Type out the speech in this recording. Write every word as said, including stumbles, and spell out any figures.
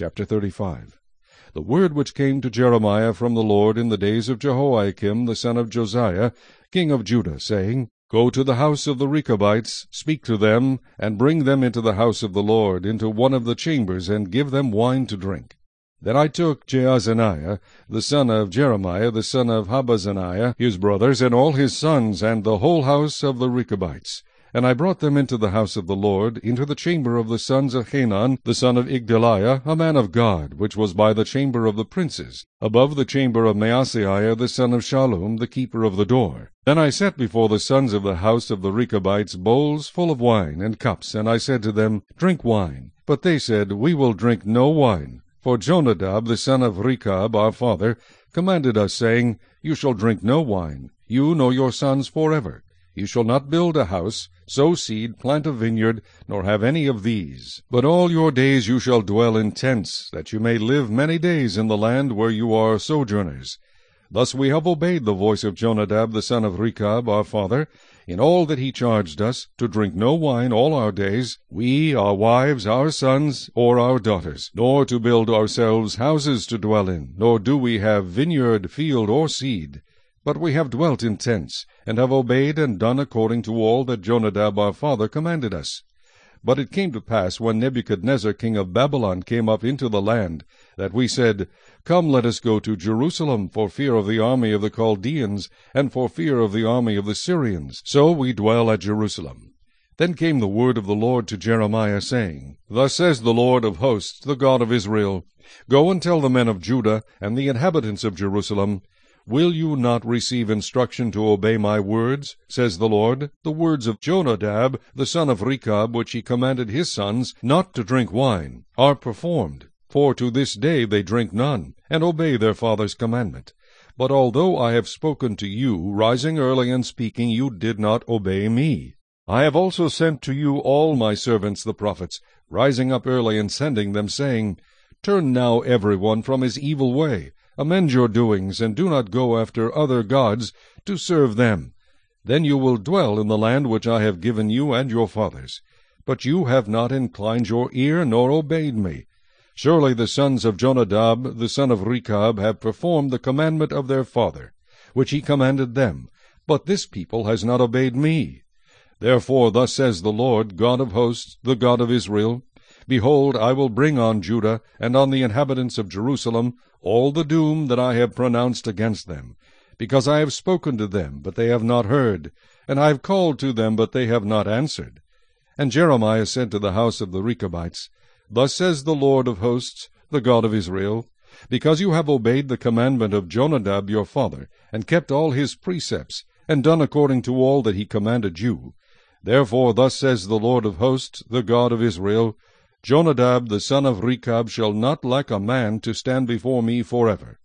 Chapter thirty-five. The word which came to Jeremiah from the Lord in the days of Jehoiakim the son of Josiah, king of Judah, saying, Go to the house of the Rechabites, speak to them, and bring them into the house of the Lord, into one of the chambers, and give them wine to drink. Then I took Jaazaniah, the son of Jeremiah, the son of Habazaniah, his brothers, and all his sons, and the whole house of the Rechabites. And I brought them into the house of the Lord, into the chamber of the sons of Hanan, the son of Igdaliah, a man of God, which was by the chamber of the princes, above the chamber of Maaseiah, the son of Shallum, the keeper of the door. Then I set before the sons of the house of the Rechabites bowls full of wine, and cups, and I said to them, Drink wine. But they said, We will drink no wine. For Jonadab, the son of Rechab, our father, commanded us, saying, You shall drink no wine, you nor your sons forever. You shall not build a house, sow seed, plant a vineyard, nor have any of these. But all your days you shall dwell in tents, that you may live many days in the land where you are sojourners. Thus we have obeyed the voice of Jonadab the son of Rechab, our father, in all that he charged us, to drink no wine all our days, we, our wives, our sons, or our daughters, nor to build ourselves houses to dwell in, nor do we have vineyard, field, or seed. But we have dwelt in tents, and have obeyed and done according to all that Jonadab our father commanded us. But it came to pass, when Nebuchadnezzar king of Babylon came up into the land, that we said, Come, let us go to Jerusalem, for fear of the army of the Chaldeans, and for fear of the army of the Syrians. So we dwell at Jerusalem. Then came the word of the Lord to Jeremiah, saying, Thus says the Lord of hosts, the God of Israel, Go and tell the men of Judah and the inhabitants of Jerusalem, Will you not receive instruction to obey my words, says the Lord, the words of Jonadab, the son of Rechab, which he commanded his sons not to drink wine, are performed. For to this day they drink none, and obey their father's commandment. But although I have spoken to you, rising early and speaking, you did not obey me. I have also sent to you all my servants the prophets, rising up early and sending them, saying, Turn now every one from his evil way, amend your doings, and do not go after other gods to serve them. Then you will dwell in the land which I have given you and your fathers. But you have not inclined your ear, nor obeyed me. Surely the sons of Jonadab, the son of Rechab, have performed the commandment of their father, which he commanded them. But this people has not obeyed me. Therefore thus says the Lord, God of hosts, the God of Israel, Behold, I will bring on Judah and on the inhabitants of Jerusalem all the doom that I have pronounced against them, because I have spoken to them, but they have not heard, and I have called to them, but they have not answered. And Jeremiah said to the house of the Rechabites, Thus says the Lord of hosts, the God of Israel, Because you have obeyed the commandment of Jonadab your father, and kept all his precepts, and done according to all that he commanded you, therefore thus says the Lord of hosts, the God of Israel, Jonadab the son of Rechab shall not lack a man to stand before me forever.